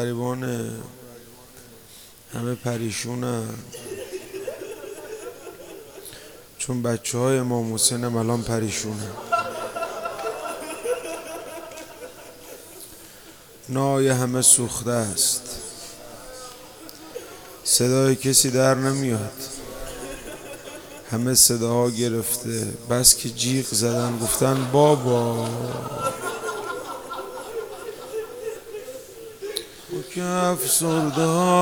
غریبانه، همه پریشونن، چون بچه های امام حسین هم الان پریشونن. نای همه سوخته است، صدای کسی در نمیاد، همه صداها گرفته، بس که جیغ زدن گفتن بابا. و که افسرده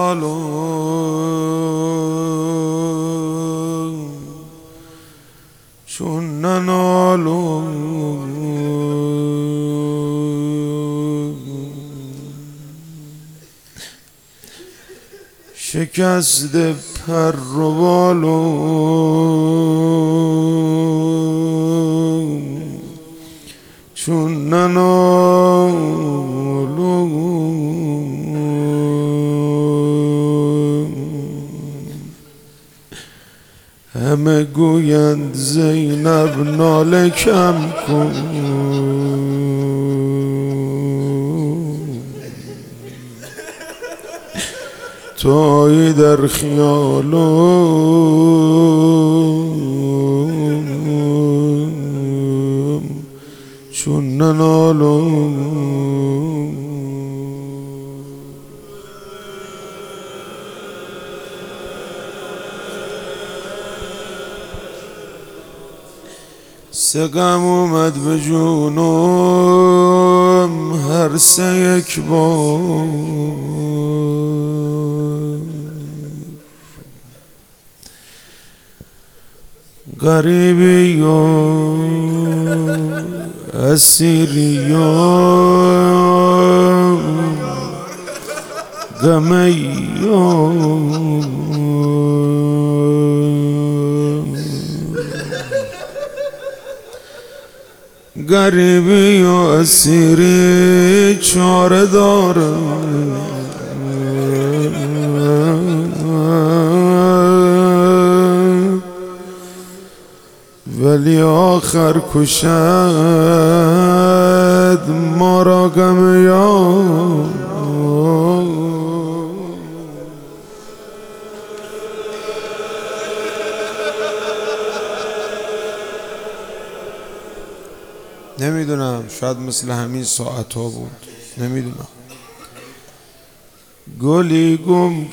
حالم چون ننالم، شکسته پر و بالم چون ننالم. همه گویند زینب ناله کم کن، تویی در خیالم چون ننالم. سه غم اومد به جونم هر سه یک بار، غریبی و اسیری و غمی و غریبی و اسیری چاره دارم، ولی آخر کشد ما را غم یار. نمیدونم، شاید مثل همین ساعت ها بود، نمیدونم. گلی گم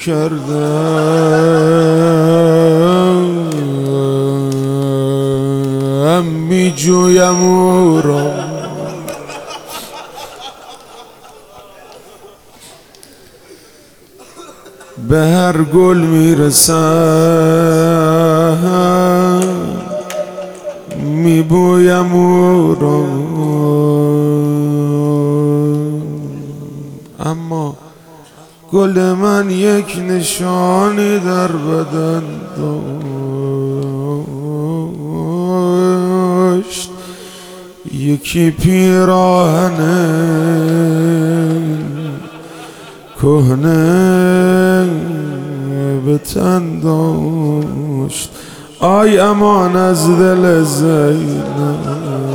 کردم می جویم او را، به هر گل میرسم می بویم او را، اما گل من یک نشانی در بدن داشت، یکی پیراهن کهنه به تن داشت. آی امان از دل زینب.